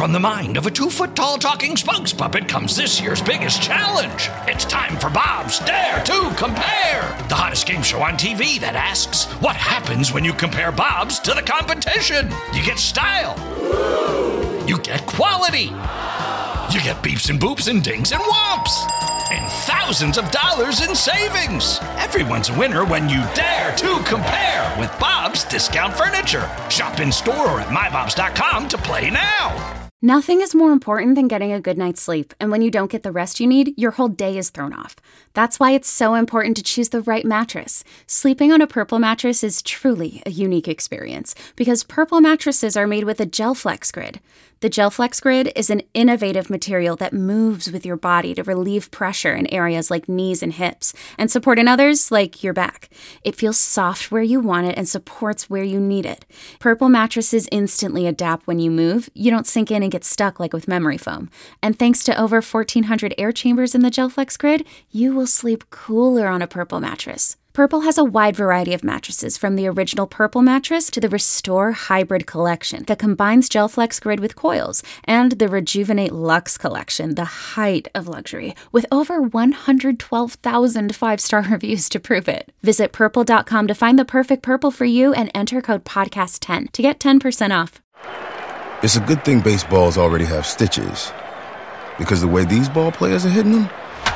from the mind of a 2-foot-tall talking spokes puppet comes this year's biggest challenge. It's time for Bob's Dare to Compare, the hottest game show on TV that asks, what happens when you compare Bob's to the competition? You get style. You get quality. You get beeps and boops and dings and whomps. And thousands of dollars in savings. Everyone's a winner when you dare to compare with Bob's Discount Furniture. Shop in store or at mybobs.com to play now. Nothing is more important than getting a good night's sleep, and when you don't get the rest you need, your whole day is thrown off. That's why it's so important to choose the right mattress. Sleeping on a Purple mattress is truly a unique experience, because Purple mattresses are made with a GelFlex Grid. The GelFlex Grid is an innovative material that moves with your body to relieve pressure in areas like knees and hips, and support in others like your back. It feels soft where you want it and supports where you need it. Purple mattresses instantly adapt when you move. You don't sink in and get stuck like with memory foam. And thanks to over 1,400 air chambers in the GelFlex Grid, you will sleep cooler on a Purple mattress. Purple has a wide variety of mattresses, from the original Purple mattress to the Restore Hybrid collection that combines GelFlex Grid with coils, and the Rejuvenate Luxe collection, the height of luxury, with over 112,000 five-star reviews to prove it. Visit purple.com to find the perfect Purple for you and enter code podcast10 to get 10% off. It's a good thing baseballs already have stitches, because the way these ball players are hitting them,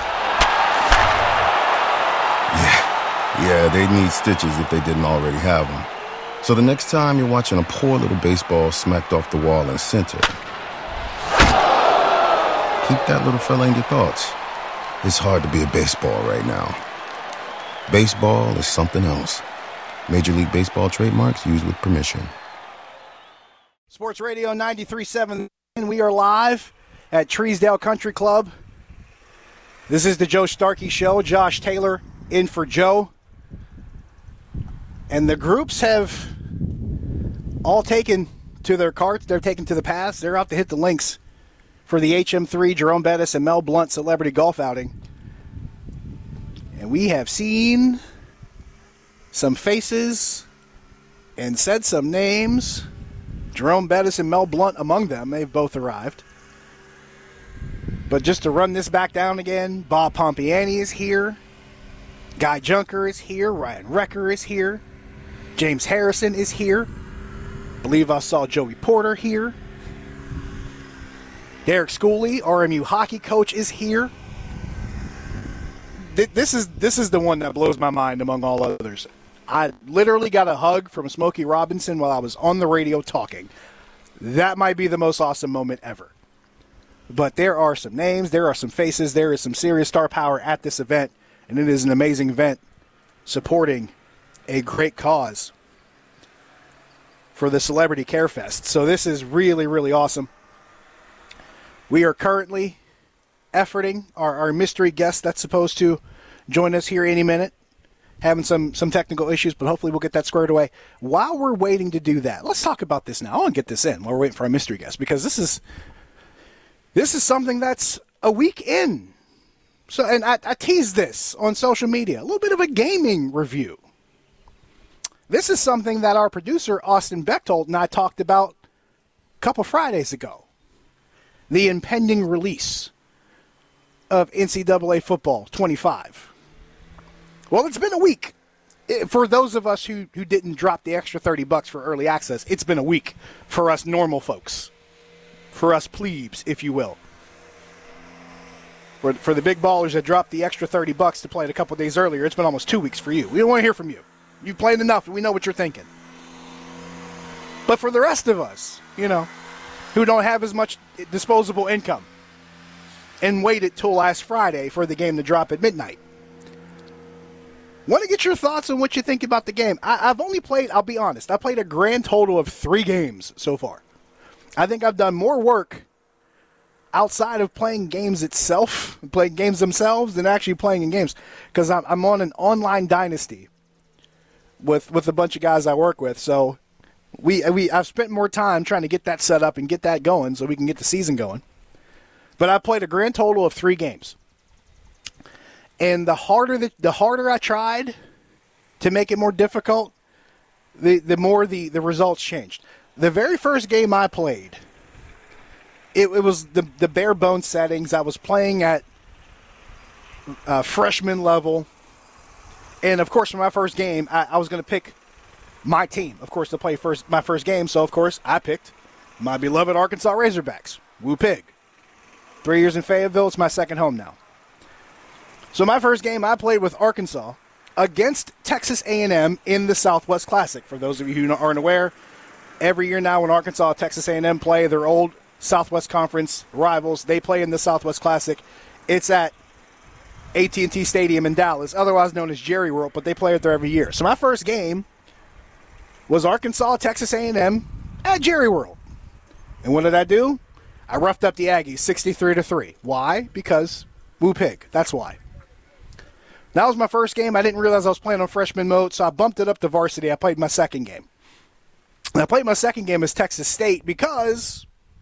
yeah, they need stitches if they didn't already have them. So the next time you're watching a poor little baseball smacked off the wall in center, keep that little fella in your thoughts. It's hard to be a baseball right now. Baseball is something else. Major League Baseball trademarks used with permission. Sports Radio 93.7, we are live at Treesdale Country Club. This is the Joe Starkey Show. Josh Taylor in for Joe. And the groups have all taken to their carts. They're taken to the paths. They're out to hit the links for the HM3 Jerome Bettis and Mel Blount Celebrity Golf Outing. And we have seen some faces and said some names. Jerome Bettis and Mel Blount among them. They've both arrived. But just to run this back down again, Bob Pompiani is here. Guy Junker is here. Ryan Recker is here. James Harrison is here. Believe I saw Joey Porter here. Derek Schooley, RMU hockey coach, is here. This is the one that blows my mind among all others. I literally got a hug from Smokey Robinson while I was on the radio talking. That might be the most awesome moment ever. But there are some names, there are some faces, there is some serious star power at this event, and it is an amazing event supporting a great cause for the Celebrity Care Fest. So this is really, really awesome. We are currently efforting our mystery guest that's supposed to join us here any minute. Having some technical issues, but hopefully we'll get that squared away. While we're waiting to do that, let's talk about this now. I want to get this in while we're waiting for our mystery guest, because this is something that's a week in. So, and I teased this on social media, a little bit of a gaming review. This is something that our producer, Austin Bechtold, and I talked about a couple Fridays ago. The impending release of NCAA Football 25. Well, it's been a week. For those of us who didn't drop the extra $30 for early access, it's been a week for us normal folks. For us plebes, if you will. For the big ballers that dropped the extra $30 to play it a couple days earlier, it's been almost 2 weeks for you. We don't want to hear from you. You've played enough, and we know what you're thinking. But for the rest of us, who don't have as much disposable income and waited till last Friday for the game to drop at midnight, want to get your thoughts on what you think about the game. I've only played, I'll be honest, I played a grand total of 3 games so far. I think I've done more work outside of playing games itself, playing games themselves, than actually playing in games, because I'm on an online dynasty with a bunch of guys I work with. So I've spent more time trying to get that set up and get that going so we can get the season going. But I played a grand total of 3 games. And the harder I tried to make it more difficult, the more the results changed. The very first game I played, it was the bare bones settings. I was playing at freshman level. And, of course, for my first game, I was going to pick my team, of course, to play my first game. So, of course, I picked my beloved Arkansas Razorbacks. Woo pig. 3 years in Fayetteville. It's my second home now. So my first game, I played with Arkansas against Texas A&M in the Southwest Classic. For those of you who aren't aware, every year now when Arkansas and Texas A&M play, their old Southwest Conference rivals, they play in the Southwest Classic. It's at AT&T Stadium in Dallas, otherwise known as Jerry World, but they play it there every year. So my first game was Arkansas, Texas A&M at Jerry World. And what did I do? I roughed up the Aggies 63-3. Why? Because woo pig. That's why. That was my first game. I didn't realize I was playing on freshman mode, so I bumped it up to varsity. I played my second game. And I played my second game as Texas State because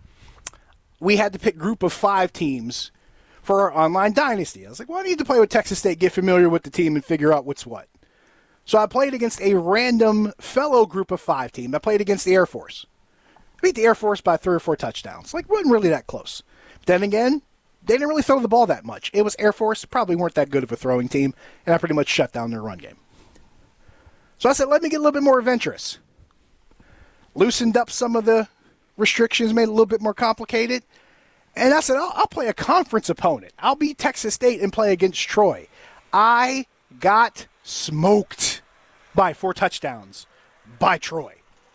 we had to pick group of 5 teams for our online dynasty. I was like, well, I need to play with Texas State, get familiar with the team, and figure out what's what. So I played against a random fellow group of 5 team. I played against the Air Force. I beat the Air Force by 3 or 4 touchdowns. Like, wasn't really that close. Then again, they didn't really throw the ball that much. It was Air Force, probably weren't that good of a throwing team, and I pretty much shut down their run game. So I said, let me get a little bit more adventurous. Loosened up some of the restrictions, made it a little bit more complicated. And I said, I'll play a conference opponent. I'll beat Texas State and play against Troy. I got smoked by 4 touchdowns by Troy.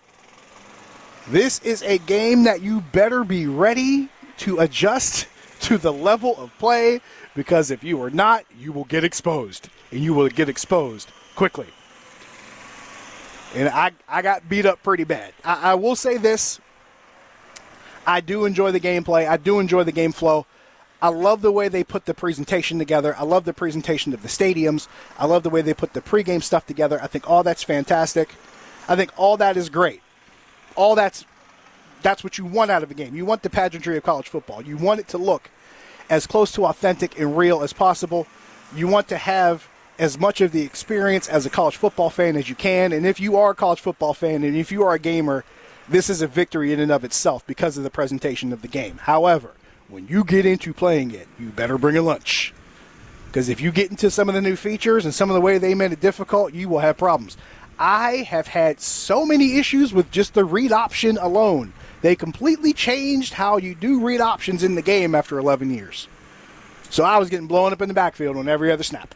This is a game that you better be ready to adjust to the level of play, because if you are not, you will get exposed, and you will get exposed quickly. And I got beat up pretty bad. I will say this. I do enjoy the gameplay. I do enjoy the game flow. I love the way they put the presentation together. I love the presentation of the stadiums. I love the way they put the pregame stuff together. I think all that's fantastic. I think all that is great. All that's what you want out of a game. You want the pageantry of college football. You want it to look as close to authentic and real as possible. You want to have as much of the experience as a college football fan as you can. And if you are a college football fan and if you are a gamer, this is a victory in and of itself because of the presentation of the game. However, when you get into playing it, you better bring a lunch. Because if you get into some of the new features and some of the way they made it difficult, you will have problems. I have had so many issues with just the read option alone. They completely changed how you do read options in the game after 11 years. So I was getting blown up in the backfield on every other snap.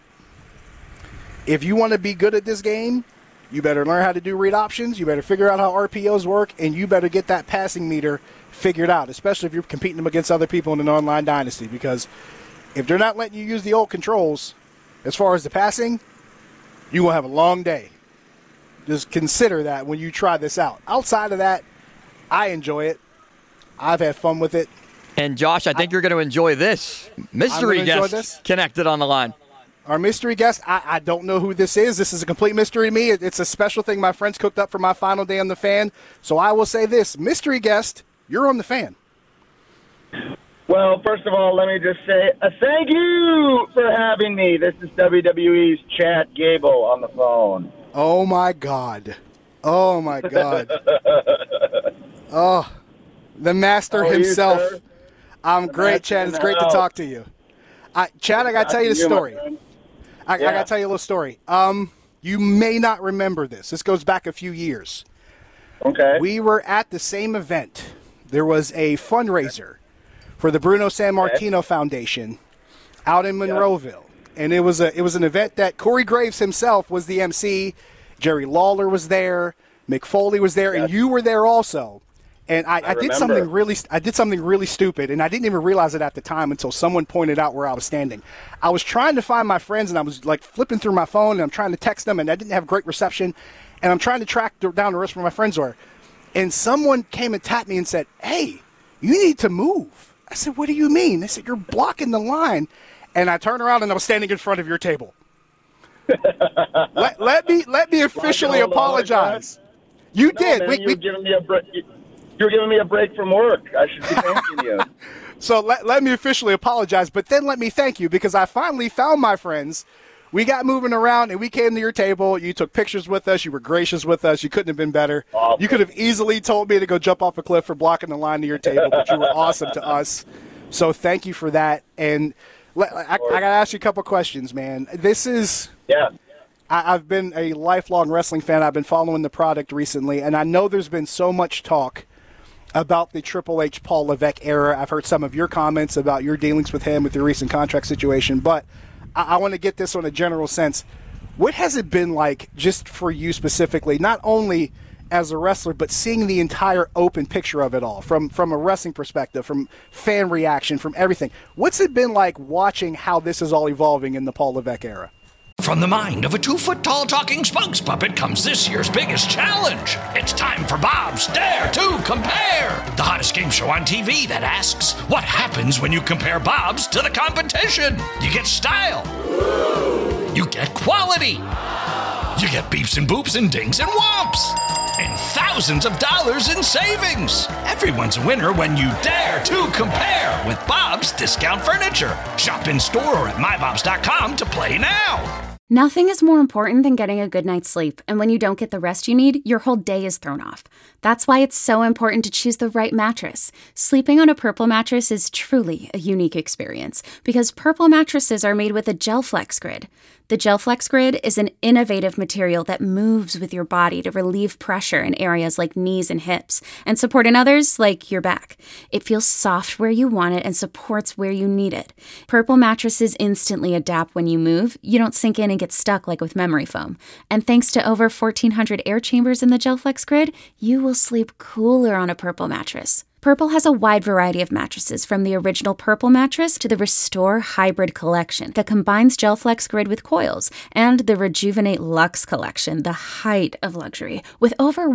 If you want to be good at this game, you better learn how to do read options, you better figure out how RPOs work, and you better get that passing meter figured out, especially if you're competing against other people in an online dynasty, because if they're not letting you use the old controls as far as the passing, you will have a long day. Just consider that when you try this out. Outside of that, I enjoy it. I've had fun with it. And Josh, I think you're going to enjoy this. Mystery guest connected on the line. Our mystery guest, I don't know who this is. This is a complete mystery to me. It's a special thing my friends cooked up for my final day on The Fan. So I will say this. Mystery guest, you're on The Fan. Well, first of all, let me just say thank you for having me. This is WWE's Chad Gable on the phone. Oh, my God. Oh, my God. Oh, the master himself. You, I'm great, Chad. It's great to talk to you. Chad, I got to tell you the story. I got to tell you a little story. You may not remember this. This goes back a few years. Okay. We were at the same event. There was a fundraiser for the Bruno Sammartino Foundation out in Monroeville. And it was an event that Corey Graves himself was the MC. Jerry Lawler was there. Mick Foley was there, and you were there also. And I did something really stupid, and I didn't even realize it at the time until someone pointed out where I was standing. I was trying to find my friends, and I was like flipping through my phone, and I'm trying to text them, and I didn't have great reception, and I'm trying to track down the rest where my friends were. And someone came and tapped me and said, "Hey, you need to move." I said, "What do you mean?" They said, "You're blocking the line." And I turned around, and I was standing in front of your table. let me officially apologize. You did. You're giving me a break. You're giving me a break from work. I should be thanking you. So let me officially apologize, but then let me thank you, because I finally found my friends we got moving around, and we came to your table. You took pictures with us. You were gracious with us. You couldn't have been better. Awesome. You could have easily told me to go jump off a cliff for blocking the line to your table, but you were awesome to us. So thank you for that. And I got to ask you a couple questions, man. This is I've been a lifelong wrestling fan. I've been following the product recently, and I know there's been so much talk about the Triple H Paul Levesque era. I've heard some of your comments about your dealings with him with your recent contract situation, but I want to get this on a general sense. What has it been like just for you specifically, not only as a wrestler, but seeing the entire open picture of it all from a wrestling perspective, from fan reaction, from everything? What's it been like watching how this is all evolving in the Paul Levesque era? From the mind of a 2-foot-tall talking spokes puppet comes this year's biggest challenge. It's time for Bob's Dare to Compare, the hottest game show on TV that asks, what happens when you compare Bob's to the competition? You get style. You get quality. You get beeps and boops and dings and whomps. And thousands of dollars in savings. Everyone's a winner when you dare to compare with Bob's Discount Furniture. Shop in store or at mybobs.com to play now. Nothing is more important than getting a good night's sleep, and when you don't get the rest you need, your whole day is thrown off. That's why it's so important to choose the right mattress. Sleeping on a Purple mattress is truly a unique experience, because Purple mattresses are made with a GelFlex Grid. The GelFlex Grid is an innovative material that moves with your body to relieve pressure in areas like knees and hips, and support in others like your back. It feels soft where you want it and supports where you need it. Purple mattresses instantly adapt when you move. You don't sink in and get stuck like with memory foam. And thanks to over 1,400 air chambers in the GelFlex Grid, you will sleep cooler on a Purple mattress. Purple has a wide variety of mattresses, from the original Purple mattress to the Restore Hybrid collection that combines GelFlex Grid with coils, and the Rejuvenate Luxe collection, the height of luxury, with over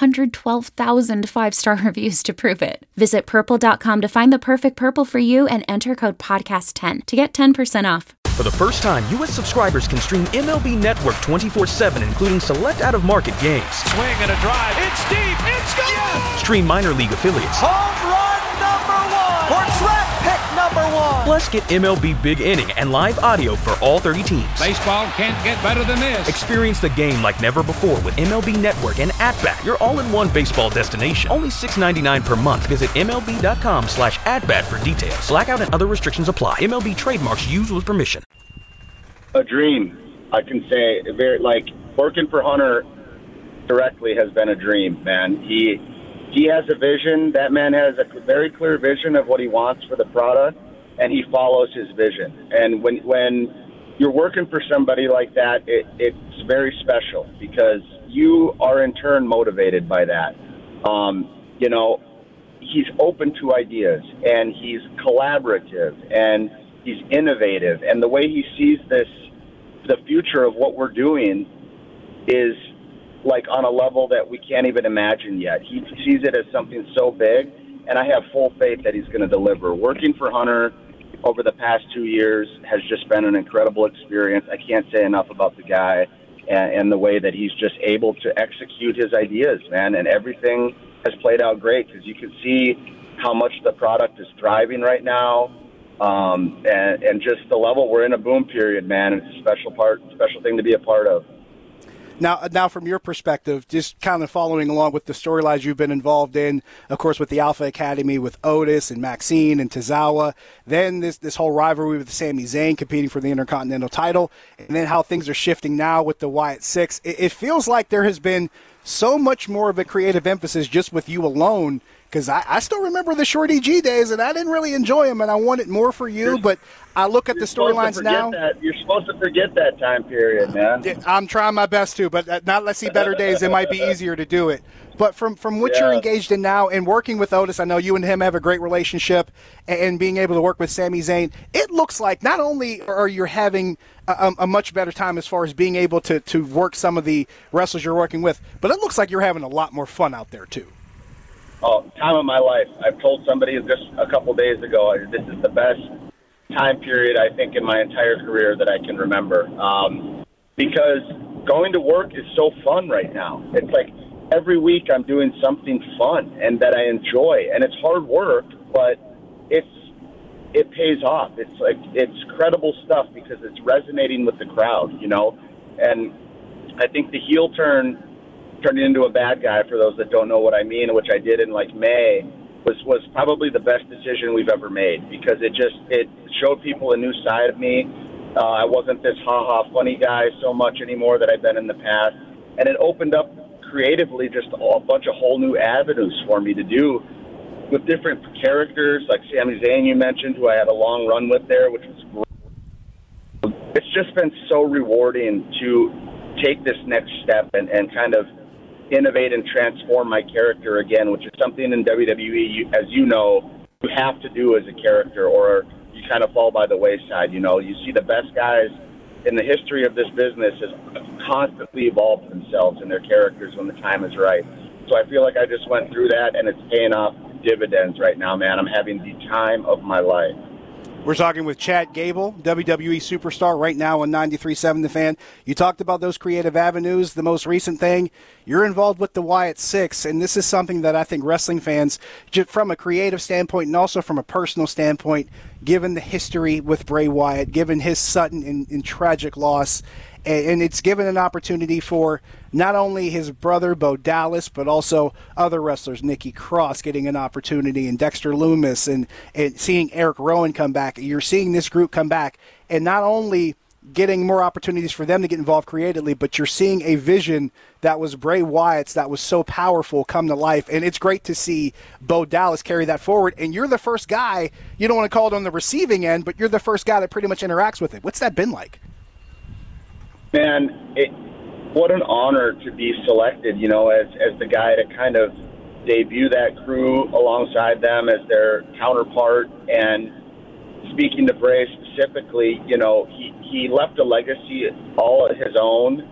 112,000 five-star reviews to prove it. Visit Purple.com to find the perfect Purple for you and enter code podcast10 to get 10% off. For the first time, U.S. subscribers can stream MLB Network 24/7, including select out-of-market games. Swing and a drive. It's deep. It's gone. Yes! Stream minor league affiliates. Home run number 1. Or draft pick number 1. Plus, get MLB Big Inning and live audio for all 30 teams. Baseball can't get better than this. Experience the game like never before with MLB Network and At-Bat, your all-in-one baseball destination. Only $6.99 per month. Visit MLB.com/atbat for details. Blackout and other restrictions apply. MLB trademarks used with permission. A dream, I can say. Working for Hunter directly has been a dream, man. He has a vision. That man has a very clear vision of what he wants for the product, and he follows his vision. And when you're working for somebody like that, it's very special because you are in turn motivated by that. He's open to ideas, and he's collaborative, and he's innovative. And the way he sees the future of what we're doing is like on a level that we can't even imagine yet. He sees it as something so big, and I have full faith that he's going to deliver. Working for Hunter over the past 2 years has just been an incredible experience. I can't say enough about the guy and the way that he's just able to execute his ideas, man, and everything has played out great because you can see how much the product is thriving right now. And just the level, we're in a boom period, man. It's a special thing to be a part of. Now, from your perspective, just kind of following along with the storylines you've been involved in, of course, with the Alpha Academy, with Otis and Maxine and Tozawa, then this whole rivalry with Sami Zayn competing for the Intercontinental title, and then how things are shifting now with the Wyatt Six. It feels like there has been so much more of a creative emphasis just with you alone. Because I still remember the Shorty G days, and I didn't really enjoy them, and I wanted more for you. But I look at the storylines now. You're supposed to forget that time period, man. I'm trying my best to, but now let's see better days. It might be easier to do it. But from what you're engaged in now and working with Otis, I know you and him have a great relationship, and being able to work with Sami Zayn, it looks like not only are you having a much better time as far as being able to work some of the wrestlers you're working with, but it looks like you're having a lot more fun out there, too. Oh, time of my life. I've told somebody just a couple days ago, this is the best time period, I think, in my entire career that I can remember. Because going to work is so fun right now. It's like every week I'm doing something fun and that I enjoy. And it's hard work, but it pays off. It's credible stuff because it's resonating with the crowd, you know. And I think the heel turning into a bad guy, for those that don't know what I mean, which I did in like May, was probably the best decision we've ever made, because it showed people a new side of me. I wasn't this funny guy so much anymore that I've been in the past, and it opened up creatively just a bunch of whole new avenues for me to do with different characters, like Sami Zayn you mentioned, who I had a long run with there, which was great. It's just been so rewarding to take this next step and kind of innovate and transform my character again, which is something in WWE, as you know, you have to do as a character, or you kind of fall by the wayside. You know, you see the best guys in the history of this business has constantly evolved themselves and their characters when the time is right. So I feel like I just went through that, and it's paying off dividends right now, man. I'm having the time of my life. We're talking with Chad Gable, WWE superstar, right now on 93.7 The Fan. You talked about those creative avenues. The most recent thing, you're involved with the Wyatt Six, and this is something that I think wrestling fans, just from a creative standpoint and also from a personal standpoint, given the history with Bray Wyatt, given his sudden and tragic loss, and it's given an opportunity for not only his brother, Bo Dallas, but also other wrestlers, Nikki Cross getting an opportunity, and Dexter Lumis, and seeing Eric Rowan come back. You're seeing this group come back, and not only getting more opportunities for them to get involved creatively, but you're seeing a vision that was Bray Wyatt's that was so powerful come to life. And it's great to see Bo Dallas carry that forward. And you're the first guy, you don't want to call it on the receiving end, but you're the first guy that pretty much interacts with it. What's that been like? Man, what an honor to be selected, you know, as the guy to kind of debut that crew alongside them as their counterpart. And speaking to Bray specifically, you know, he left a legacy all of his own,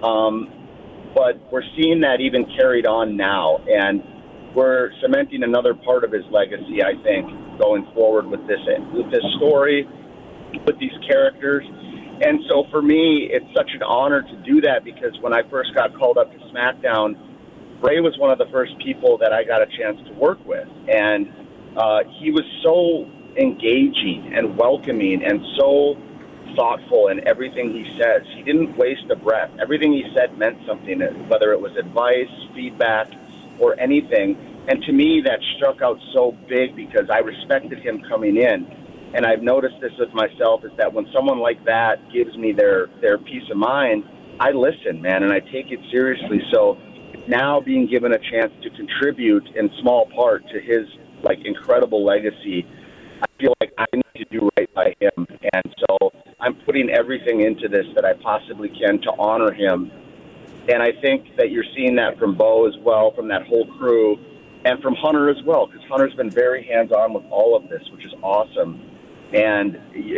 but we're seeing that even carried on now, and we're cementing another part of his legacy, I think, going forward with this story, with these characters. And so for me, it's such an honor to do that, because when I first got called up to SmackDown, Bray was one of the first people that I got a chance to work with. And he was so engaging and welcoming and so thoughtful in everything he says. He didn't waste a breath. Everything he said meant something, whether it was advice, feedback, or anything. And to me, that struck out so big because I respected him coming in. And I've noticed this with myself, is that when someone like that gives me their peace of mind, I listen, man, and I take it seriously. So now being given a chance to contribute in small part to his incredible legacy, I feel like I need to do right by him. And so I'm putting everything into this that I possibly can to honor him. And I think that you're seeing that from Bo as well, from that whole crew, and from Hunter as well, because Hunter's been very hands-on with all of this, which is awesome. And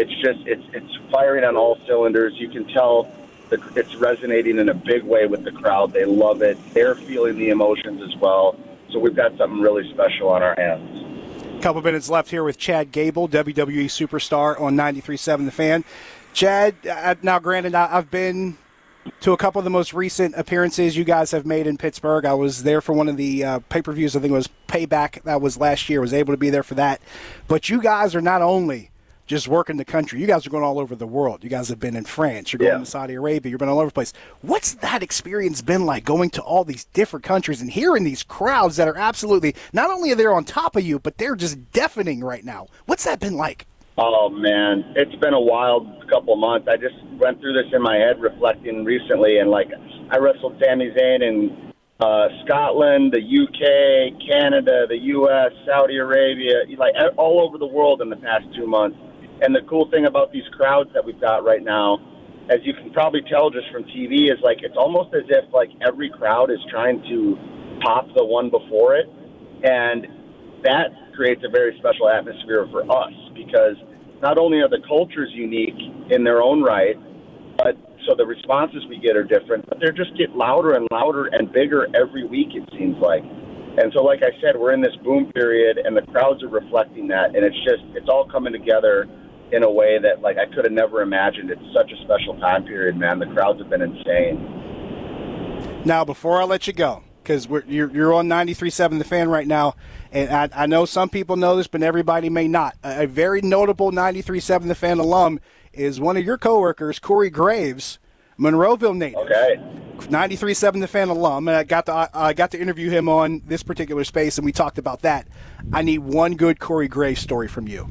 it's firing on all cylinders. You can tell that it's resonating in a big way with the crowd. They love it. They're feeling the emotions as well. So we've got something really special on our hands. Couple minutes left here with Chad Gable, WWE superstar on 93.7 The Fan. Chad, now granted, I've been to a couple of the most recent appearances you guys have made in Pittsburgh. I was there for one of the pay-per-views. I think it was Payback. That was last year. I was able to be there for that. But you guys are not only just working the country. You guys are going all over the world. You guys have been in France. You're going to Saudi Arabia. You've been all over the place. What's that experience been like, going to all these different countries and hearing these crowds that are absolutely, not only are they on top of you, but they're just deafening right now? What's that been like? Oh, man. It's been a wild couple of months. I just went through this in my head reflecting recently, and I wrestled Sami Zayn in Scotland, the UK, Canada, the US, Saudi Arabia, all over the world in the past 2 months. And the cool thing about these crowds that we've got right now, as you can probably tell just from TV, is it's almost as if every crowd is trying to top the one before it. And that creates a very special atmosphere for us, because not only are the cultures unique in their own right, but so the responses we get are different, but they just get louder and louder and bigger every week, it seems like. And so, like I said, we're in this boom period, and the crowds are reflecting that, and it's all coming together in a way that I could have never imagined. It's such a special time period, man. The crowds have been insane. Now, before I let you go, because you're on 93.7 The Fan right now, and I know some people know this, but everybody may not. A very notable 93.7 The Fan alum is one of your coworkers, Corey Graves, Monroeville native. Okay. 93.7 The Fan alum, and I got to interview him on this particular space, and we talked about that. I need one good Corey Graves story from you.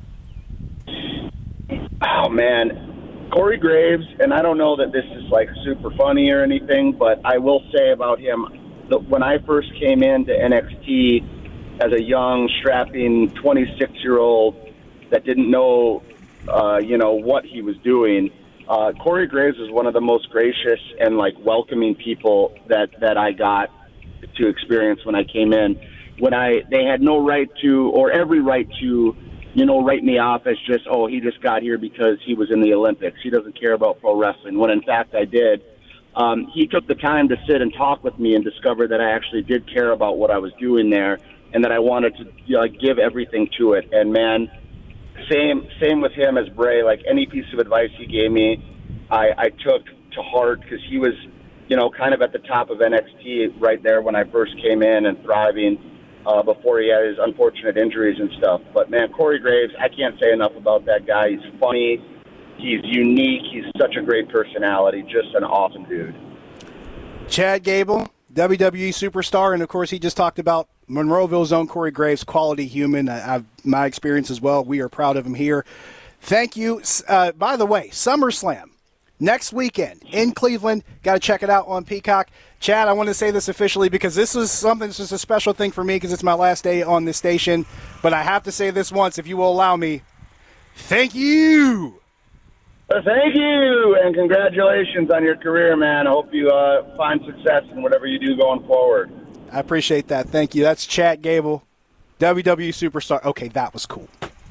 Oh, man. Corey Graves, and I don't know that this is like super funny or anything, but I will say about him, when I first came into NXT as a young, strapping 26-year-old that didn't know, what he was doing, Corey Graves was one of the most gracious and like welcoming people that I got to experience when I came in. They had no right to, or every right to, write me off as just, he just got here because he was in the Olympics. He doesn't care about pro wrestling, when in fact I did. He took the time to sit and talk with me and discover that I actually did care about what I was doing there and that I wanted to give everything to it. And, man, same with him as Bray. Like, any piece of advice he gave me, I took to heart because he was, kind of at the top of NXT right there when I first came in and thriving. Before he had his unfortunate injuries and stuff. But, man, Corey Graves, I can't say enough about that guy. He's funny. He's unique. He's such a great personality. Just an awesome dude. Chad Gable, WWE superstar, and, of course, he just talked about Monroeville's own Corey Graves, quality human. My experience as well. We are proud of him here. Thank you. By the way, SummerSlam. Next weekend in Cleveland. Got to check it out on Peacock. Chad, I want to say this officially because this is a special thing for me because it's my last day on this station. But I have to say this once, if you will allow me. Thank you. Thank you, and congratulations on your career, man. I hope you find success in whatever you do going forward. I appreciate that. Thank you. That's Chad Gable, WWE superstar. Okay, that was cool.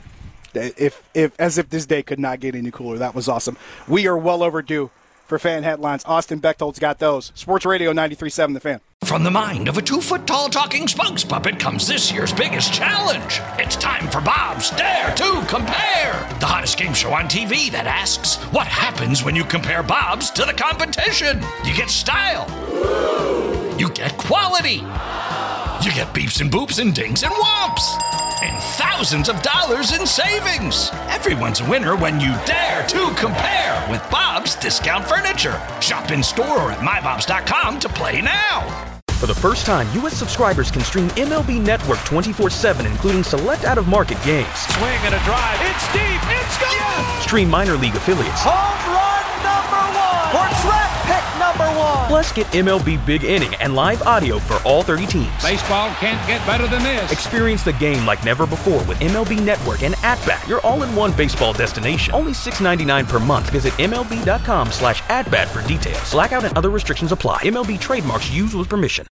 As if this day could not get any cooler. That was awesome. We are well overdue for fan headlines. Austin Bechtolt's got those. Sports Radio 93.7 The Fan. From the mind of a 2-foot-tall talking spokes puppet comes this year's biggest challenge. It's time for Bob's Dare to Compare, the hottest game show on TV that asks, what happens when you compare Bob's to the competition? You get style. You get quality. You get beeps and boops and dings and whomps. And thousands of dollars in savings. Everyone's a winner when you dare to compare with Bob's Discount Furniture. Shop in store or at mybobs.com to play now. For the first time, U.S. subscribers can stream MLB Network 24/7, including select out-of-market games. Swing and a drive. It's deep. It's gone. Yes. Stream minor league affiliates. Home run number 1. Or track pick number 1. Plus, get MLB Big Inning and live audio for all 30 teams. Baseball can't get better than this. Experience the game like never before with MLB Network and At-Bat, your all-in-one baseball destination. Only $6.99 per month. Visit MLB.com/atbat for details. Blackout and other restrictions apply. MLB trademarks used with permission.